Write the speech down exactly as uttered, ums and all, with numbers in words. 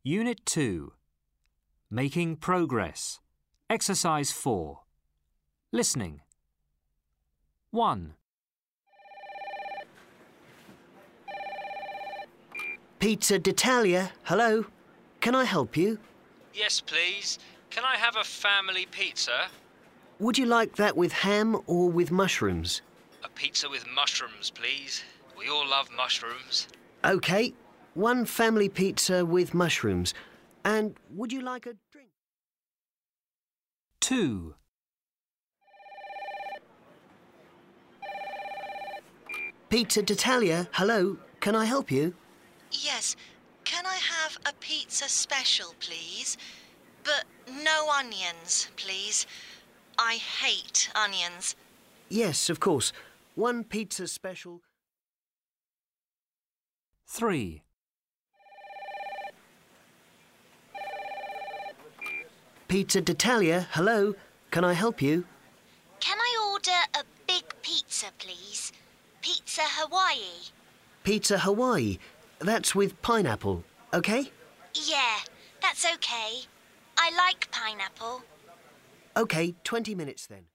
Unit two. Making progress. Exercise four. Listening. one. Pizza d'Italia, hello. Can I help you? Yes, please. Can I have a family pizza? Would you like that with ham or with mushrooms? A pizza with mushrooms, please. We all love mushrooms. OK, one family pizza with mushrooms. And would you like a drink? two. Pizza d'Italia, hello. Can I help you? Yes. Can I have a pizza special, please? But no onions, please. I hate onions. Yes, of course. One pizza special. three. Pizza d'Italia, hello. Can I help you? Can I order a big pizza, please? Pizza Hawaii. Pizza Hawaii. That's with pineapple, OK? Yeah, that's okay. I like pineapple. OK, twenty minutes then.